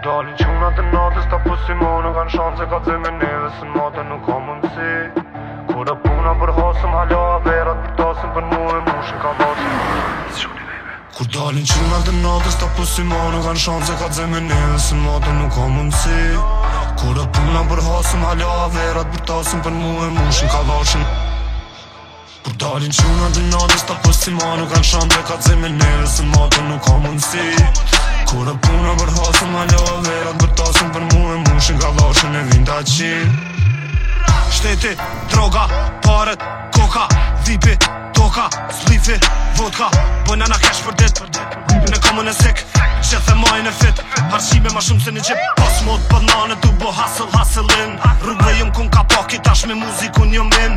dalin qunat e natës ta pusimo nuk kanë shanse ka dhe me neve se mate nuk ka mundësi. Kur e puna për hasëm hala averat për tasëm për mu e mushin ka dashin. Kur dalin qunat e natës ta pusimo nuk kanë shanse ka dhe me neve se mate nuk ka mundësi. Kur e puna për hasëm hala averat për tasëm për mu e mushin ka dashin. Kur dalin qunat e natës ta pusimo nuk kanë shanse ka dhe me neve se mate nuk ka mundësi. Kur e puna për hasëm hala averat për tasëm për mu e mushin ka dashin e vinda qin. Shteti, droga, paret, koka, vipi, toka, slifi, vodka, banana cash për dit, në komën e sik, qethe majnë e fit, harqime ma shumë se një gjip, pas mod banane du bo hustle-in, rrugve jëm kun ka paki tash me muzikun jëm in,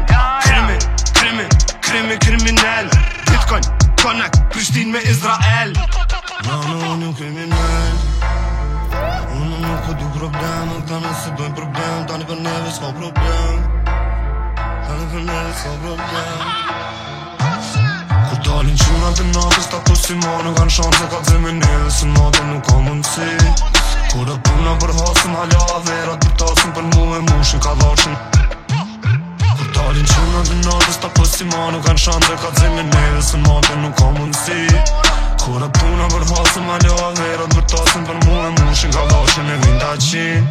kriminell, Bitcoin, connect, Prishtin me Izrael. Unë nuk kriminell, unë nuk du problem, tani se dojnë problem, tani për neve s'ka problem, tani për neve s'ka problem. Kur dalin qunat e natës ta pusimo nuk kanë shanse ka dhe me neve se mate nuk ka mundësi. Kur e puna për hasëm hala averat për tasëm për mu e mushin ka dashin. Kur dalin qunat e natës ta pusimo nuk kanë shanse ka dhe me neve se mate nuk ka mundësi. Kur e puna për hasëm hala averat për tasëm për mu e mushin ka dashin e vinda qin.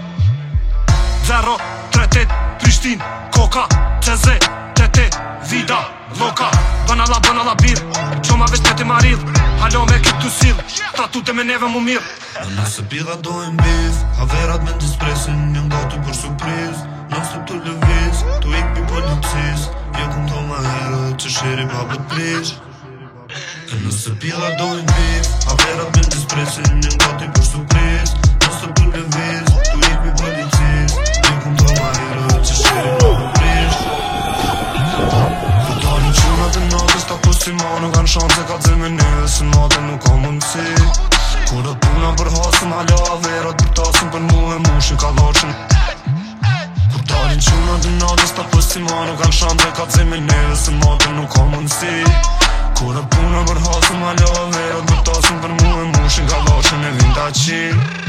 038 Prishtin, koka, qeze, tete, vida, loka, banala bir, qoma veç me ti maril, halo me kitu sil, statute me neve mu mir. Nëse pida dojnë biz, haverat me dispresin, njën gatu për surpriz, nëse të lëviz, tu ik pi policis, jo kum to ma herë që shiri babët prish. Nëse pida dojnë biz, haverat me dispresin, njën gatu për surpriz, nëse të lëviz, tu ik pi policis, jo kum to ma herë që shiri babët prish. Kur dalin qunat e natës ta pusimo nuk kanë shanse ka dhe me neve se mate nuk ka mundësi. Kur e puna për hasëm hala averat për tasëm për mu e mushin ka dashin. Kur dalin qunat e natës ta pusimo nuk kanë shanse ka dhe me neve se mate nuk ka mundësi. Kur e puna për hasëm hala averat për tasëm për mu e mushin ka dashin e vinda qin.